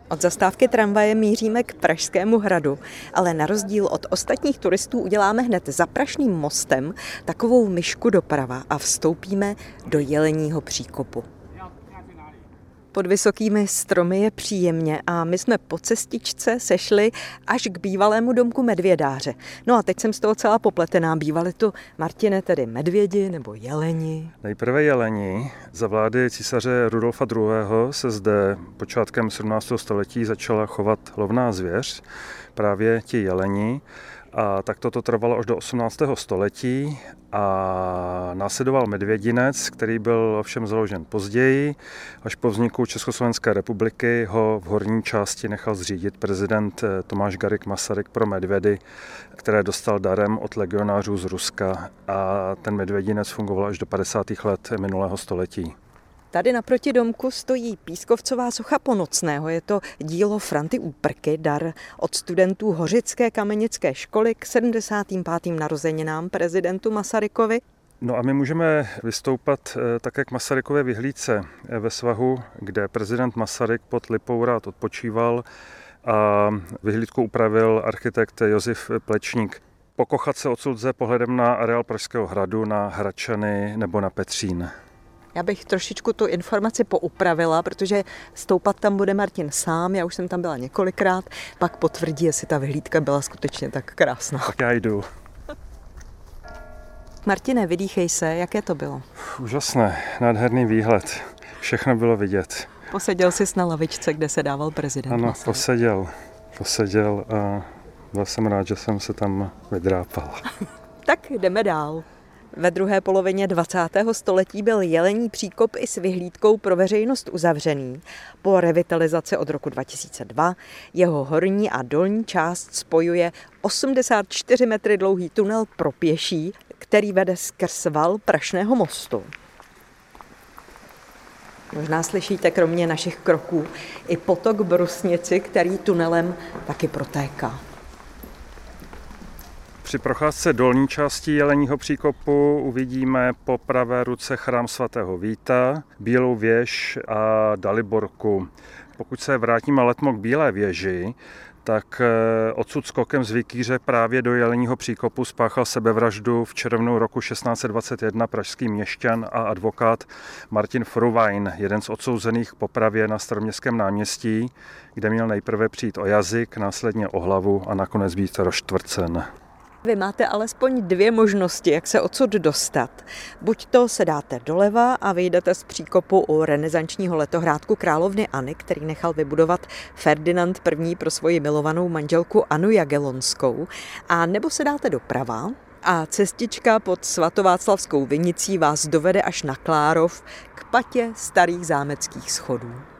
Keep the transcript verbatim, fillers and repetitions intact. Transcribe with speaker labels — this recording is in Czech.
Speaker 1: Od zastávky tramvaje míříme k Pražskému hradu, ale na rozdíl od ostatních turistů uděláme hned za Prašným mostem takovou myšku doprava a vstoupíme do Jeleního příkopu. Pod vysokými stromy je příjemně a my jsme po cestičce sešli až k bývalému domku medvědáře. No a teď jsem z toho celá popletená. Bývali tu, Martine, tedy medvědi nebo jeleni?
Speaker 2: Nejprve jeleni. Za vlády císaře Rudolfa druhého. se zde počátkem sedmnáctého století začala chovat lovná zvěř, právě ti jeleni. A tak toto trvalo až do osmnáctého století a následoval medvědinec, který byl ovšem založen později. Až po vzniku Československé republiky ho v horní části nechal zřídit prezident Tomáš Garrigue Masaryk pro medvědy, které dostal darem od legionářů z Ruska, a ten medvědinec fungoval až do padesátých let minulého století.
Speaker 1: Tady naproti domku stojí pískovcová socha Ponocného. Je to dílo Franty Úprky, dar od studentů Hořické kamenické školy k sedmdesátým pátým narozeninám prezidentu Masarykovi.
Speaker 2: No a my můžeme vystoupat také k Masarykově vyhlídce ve svahu, kde prezident Masaryk pod Lipou rád odpočíval, a vyhlídku upravil architekt Josef Plečník. Pokochat se odsud lze pohledem na areál Pražského hradu, na Hradčany nebo na Petřín.
Speaker 1: Já bych trošičku tu informaci poupravila, protože stoupat tam bude Martin sám, já už jsem tam byla několikrát, pak potvrdí, jestli ta vyhlídka byla skutečně tak krásná.
Speaker 2: Tak já jdu.
Speaker 1: Martine, vydýchej se, jaké to bylo?
Speaker 2: Úžasné, nádherný výhled, všechno bylo vidět.
Speaker 1: Poseděl jsi na lavičce, kde se dával prezident
Speaker 2: Ano,
Speaker 1: Masaryk.
Speaker 2: poseděl, poseděl a byl jsem rád, že jsem se tam vydrápal.
Speaker 1: Tak jdeme dál. Ve druhé polovině dvacátého století byl Jelení příkop i s vyhlídkou pro veřejnost uzavřený. Po revitalizaci od roku dva tisíce dva jeho horní a dolní část spojuje osmdesát čtyři metrů dlouhý tunel pro pěší, který vede skrz val Prašného mostu. Možná slyšíte kromě našich kroků i potok Brusnici, který tunelem taky protéká.
Speaker 2: Při procházce dolní části Jeleního příkopu uvidíme po pravé ruce chrám svatého Víta, Bílou věž a Daliborku. Pokud se vrátíme letmo k Bílé věži, tak odsud skokem z Vikýře právě do Jeleního příkopu spáchal sebevraždu v červnu roku šestnáct set dvacet jedna pražský měšťan a advokát Martin Fruvajn, jeden z odsouzených k popravě na Staroměstském náměstí, kde měl nejprve přijít o jazyk, následně o hlavu a nakonec být rozštvrcen.
Speaker 1: Vy máte alespoň dvě možnosti, jak se odsud dostat. Buď to se dáte doleva a vyjdete z příkopu u renesančního letohrádku královny Anny, který nechal vybudovat Ferdinand první. pro svoji milovanou manželku Annu Jagellonskou, a nebo se dáte doprava a cestička pod svatováclavskou vinicí vás dovede až na Klárov k patě starých zámeckých schodů.